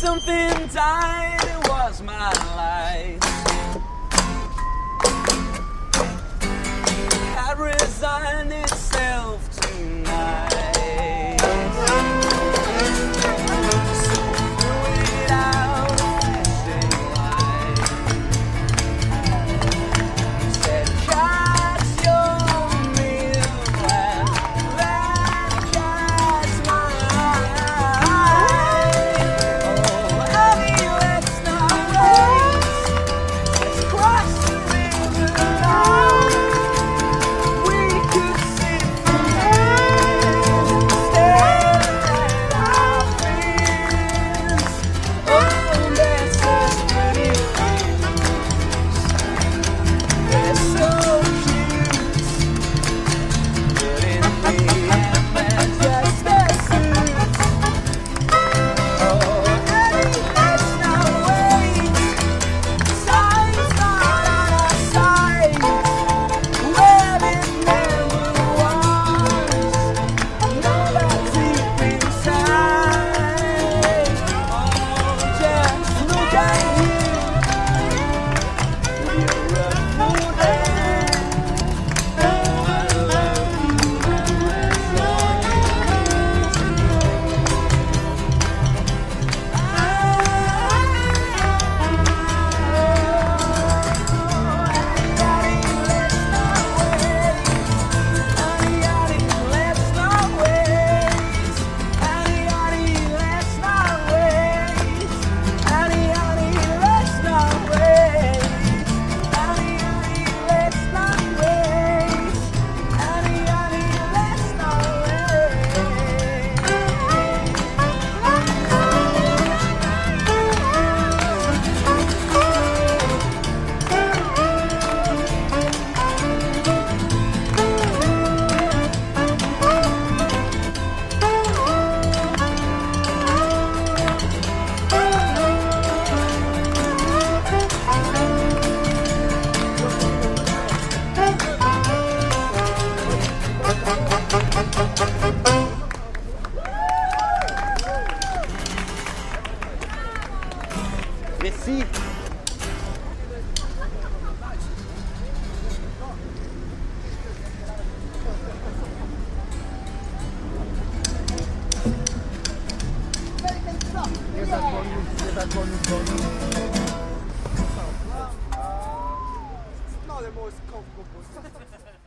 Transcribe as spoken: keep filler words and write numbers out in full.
something died, it was my life. Had resigned itself tonight. So threw it out as daylight. Said, catch your meal and then catch mine. Oh, honey, let's not race. Let's cross the river now. We could sit for days, stare at our fears. Oh, they're such pretty things. They're so cute. But in the end, they're just their suits. Oh, honey, let's not wait. Time's not on our side. Well, it never was. Know that deep inside. Oh, just look at you. You're a fool there. Oh, I love you as long as Merci. Not the most comfortable.